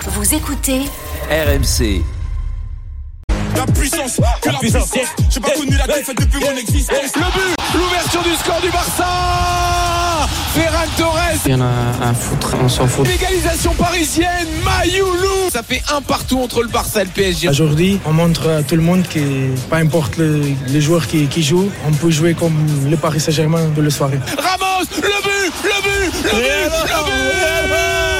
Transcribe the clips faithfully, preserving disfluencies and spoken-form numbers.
Vous écoutez R M C. La puissance, que la, la puissance, puissance. J'ai pas connu la défaite depuis mon existence. Le but, l'ouverture du score du Barça. Ferran Torres. Il y en a un foutre, on s'en fout. L'égalisation parisienne, Mayoulou. Ça fait un partout entre le Barça et le P S G. Aujourd'hui, on montre à tout le monde que peu importe le, les joueurs qui, qui jouent, on peut jouer comme le Paris Saint-Germain de la soirée. Ramos, le but, le but, le but, le but.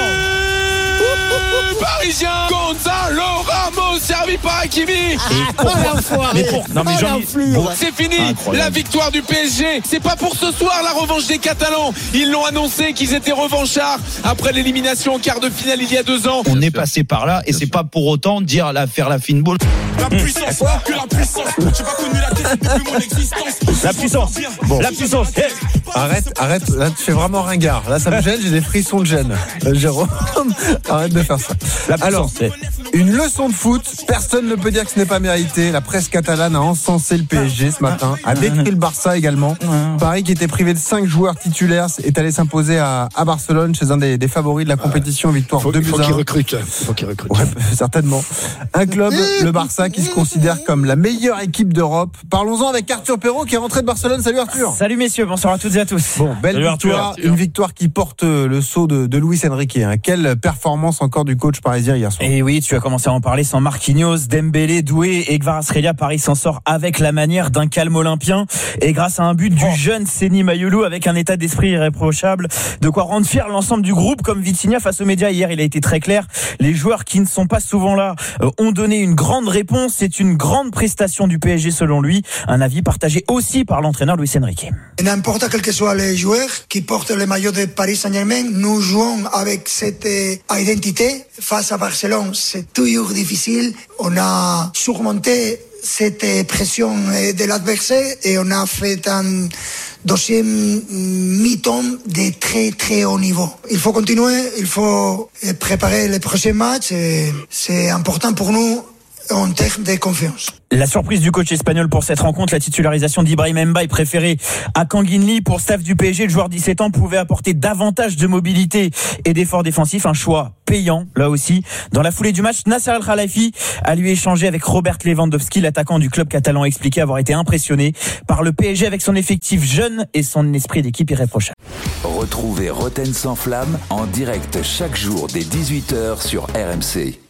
Parisien, Gonzalo Ramos, servi par Hakimi. Ah, mais pour... non, mais Jean... bon, c'est fini. Incroyable. La victoire du P S G. C'est pas pour ce soir la revanche des Catalans. Ils l'ont annoncé qu'ils étaient revanchards après l'élimination en quart de finale il y a deux ans. On est passé par là et Bien c'est sûr. Pas pour autant dire la, faire la fine boule. La puissance, que la puissance. J'ai pas connu la défaite depuis mon existence. La puissance. Bon. La puissance. Hey. Arrête, arrête. Là, tu fais vraiment ringard. Là, ça me gêne. J'ai des frissons de gêne. Euh, Jérôme, arrête de faire ça. La Alors, une leçon de foot. Personne ne peut dire que ce n'est pas mérité. La presse catalane a encensé le P S G ce matin, a décrit le Barça également. Paris, qui était privé de cinq joueurs titulaires, est allé s'imposer à, à Barcelone chez un des, des favoris de la compétition. Victoire deux buts à un. Il faut qu'il recrute. Il faut qu'il recrute. Ouais, certainement. Un club, le Barça, qui se considère comme la meilleure équipe d'Europe. Parlons-en avec Arthur Perrault, qui est rentré de Barcelone. Salut Arthur. Salut messieurs, bonsoir à toutes et à tous. Bon, belle Salut victoire, Arthur. une victoire qui porte le sceau de, de Luis Enrique. Hein. Quelle performance encore du coach parisien hier soir. Et oui, tu as commencé à en parler. Sans Marquinhos, Dembélé, Doué et Kvaratskhelia, Paris s'en sort avec la manière d'un calme olympien et grâce à un but du jeune Seny Mayoulou avec un état d'esprit irréprochable. De quoi rendre fier l'ensemble du groupe, comme Vitinha face aux médias hier. Il a été très clair. Les joueurs qui ne sont pas souvent là euh, ont donné une grande réponse. C'est une grande prestation du P S G selon lui. Un avis partagé aussi par l'entraîneur Luis Enrique. N'importe quel que soit les joueurs qui portent le maillot de Paris Saint-Germain, nous jouons avec cette identité. Face à Barcelone, c'est toujours difficile. On a surmonté cette pression de l'adversaire et on a fait un deuxième mi-temps de très très haut niveau. Il faut continuer, il faut préparer les prochains matchs. Et c'est important pour nous en termes de confiance. La surprise du coach espagnol pour cette rencontre, la titularisation d'Ibrahim Mbaye préféré à Kanginli. Pour staff du P S G, le joueur de dix-sept ans pouvait apporter davantage de mobilité et d'efforts défensifs. Un choix payant, là aussi. Dans la foulée du match, Nasser El Khelaifi a lui échangé avec Robert Lewandowski. L'attaquant du club catalan a expliqué avoir été impressionné par le P S G avec son effectif jeune et son esprit d'équipe irréprochable. Retrouvez Roten sans flamme en direct chaque jour dès dix-huit heures sur R M C.